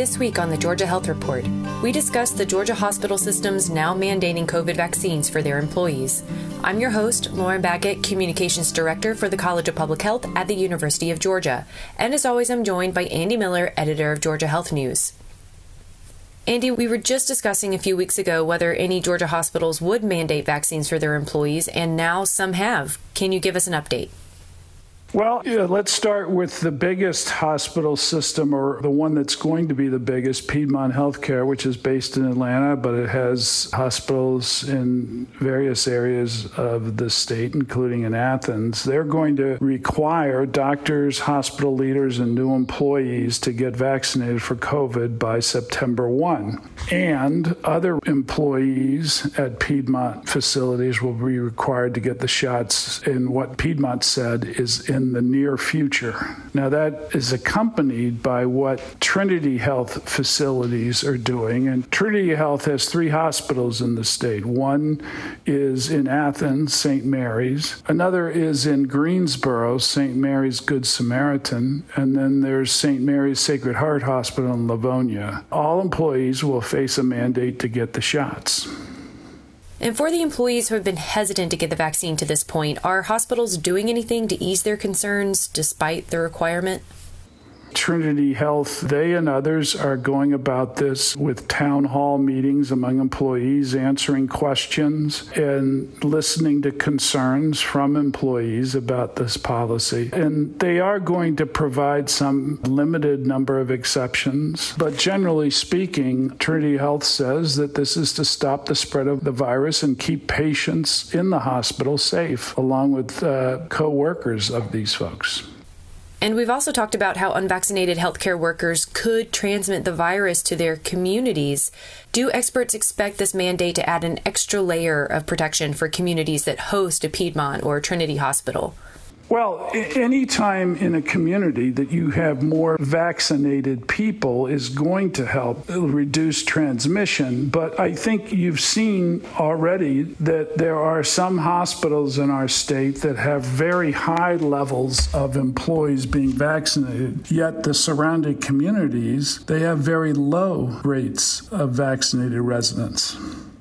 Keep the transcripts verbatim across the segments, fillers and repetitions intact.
This week on the Georgia Health Report, we discuss the Georgia hospital systems now mandating COVID vaccines for their employees. I'm your host, Lauren Baggett, Communications Director for the College of Public Health at the University of Georgia. And as always, I'm joined by Andy Miller, editor of Georgia Health News. Andy, we were just discussing a few weeks ago whether any Georgia hospitals would mandate vaccines for their employees, and now some have. Can you give us an update? Well, yeah, let's start with the biggest hospital system, or the one that's going to be the biggest, Piedmont Healthcare, which is based in Atlanta, but it has hospitals in various areas of the state, including in Athens. They're going to require doctors, hospital leaders, and new employees to get vaccinated for COVID by September first. And other employees at Piedmont facilities will be required to get the shots in what Piedmont said is in the near future. Now, that is accompanied by what Trinity Health facilities are doing. And Trinity Health has three hospitals in the state. One is in Athens, Saint Mary's. Another is in Greensboro, Saint Mary's Good Samaritan. And then there's Saint Mary's Sacred Heart Hospital in Livonia. All employees will face a mandate to get the shots. And for the employees who have been hesitant to get the vaccine to this point, are hospitals doing anything to ease their concerns despite the requirement? Trinity Health, they and others are going about this with town hall meetings among employees, answering questions and listening to concerns from employees about this policy. And they are going to provide some limited number of exceptions. But generally speaking, Trinity Health says that this is to stop the spread of the virus and keep patients in the hospital safe, along with uh, co-workers of these folks. And we've also talked about how unvaccinated healthcare workers could transmit the virus to their communities. Do experts expect this mandate to add an extra layer of protection for communities that host a Piedmont or Trinity hospital? Well, any time in a community that you have more vaccinated people is going to help reduce transmission. But I think you've seen already that there are some hospitals in our state that have very high levels of employees being vaccinated, yet the surrounding communities, they have very low rates of vaccinated residents.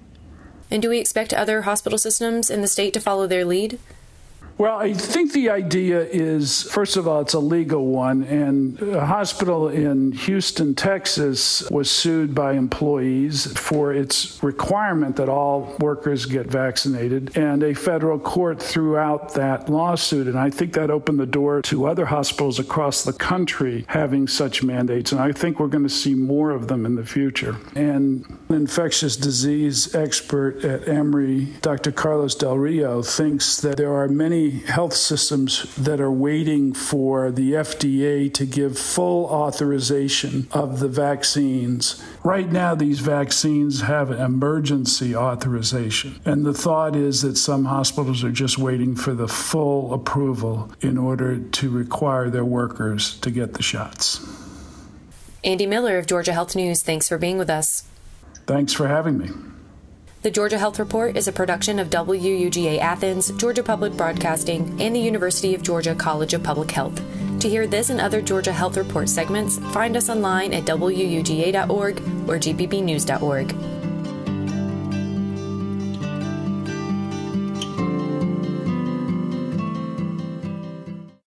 And do we expect other hospital systems in the state to follow their lead? Well, I think the idea is, first of all, it's a legal one, and a hospital in Houston, Texas was sued by employees for its requirement that all workers get vaccinated, and a federal court threw out that lawsuit, and I think that opened the door to other hospitals across the country having such mandates, and I think we're going to see more of them in the future. And an infectious disease expert at Emory, Doctor Carlos Del Rio, thinks that there are many health systems that are waiting for the F D A to give full authorization of the vaccines. Right now, these vaccines have an emergency authorization. And the thought is that some hospitals are just waiting for the full approval in order to require their workers to get the shots. Andy Miller of Georgia Health News, thanks for being with us. Thanks for having me. The Georgia Health Report is a production of W U G A Athens, Georgia Public Broadcasting, and the University of Georgia College of Public Health. To hear this and other Georgia Health Report segments, find us online at W U G A dot org or G P B news dot org.